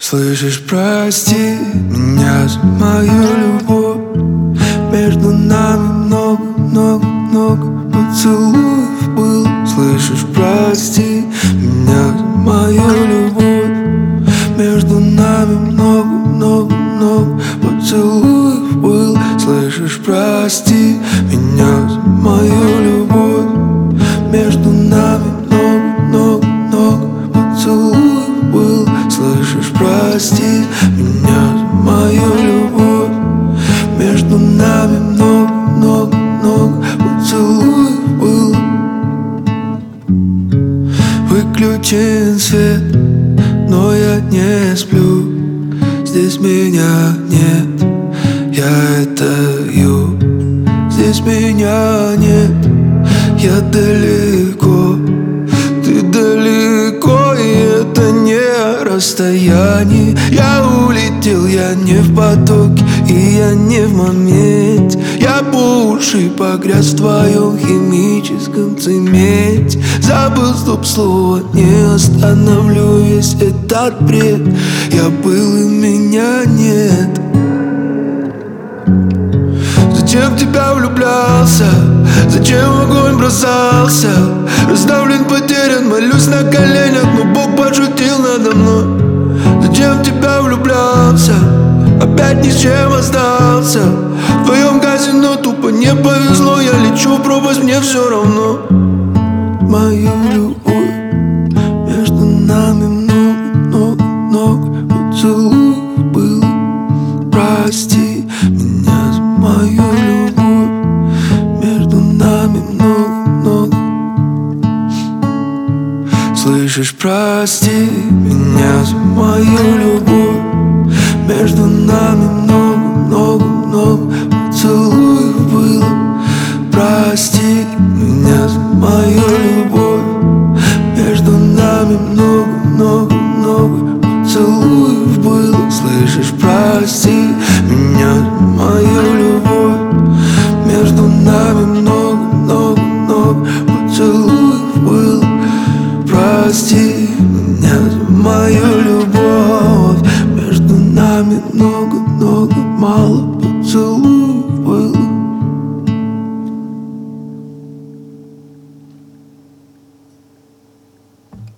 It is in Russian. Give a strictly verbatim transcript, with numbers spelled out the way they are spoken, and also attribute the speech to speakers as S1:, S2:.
S1: Слышишь, прости меня за мою любовь. Между нами много-много-много поцелуев было. Слышишь, прости меня за мою любовь. Между нами много-много-много поцелуев было. Слышишь, прости меня за мою любовь. Между нами много-много-много поцелуев было. Слышишь, прости меня за мою любовь. Между нами много-много-много поцелуев было. Выключен свет, но я не сплю. Здесь меня нет, я это ю. Здесь меня нет, я далеко. Ты далеко, и это не расстояние. Я улетел, я не в потоке, и я не в моменте. Я по уши погряз в твоем химическом цементе. Забыл стоп-слово, не остановлю весь этот бред. Я был, и меня нет. Зачем в тебя влюблялся? Зачем в огонь бросался? Раздавлен, потерян, молюсь на коленях, но Бог пошутил надо мной. Зачем в тебя влюблялся? Опять ни с чем остался. В твоем казино тупо не повезло. Я лечу в пропасть, мне все равно. Мою любовь. Между нами много-много-много поцелуев было. Прости меня за мою любовь. Между нами много-много. Слышишь, прости меня за мою любовь. Между нами много-много-много поцелуев было. Прости меня за мою любовь. Между нами много-много-много поцелуев было. Слышишь, прости меня за мою любовь. Между нами много-много-много поцелуев было. Прости меня за мою любовь. Между нами много-много мало поцелуев.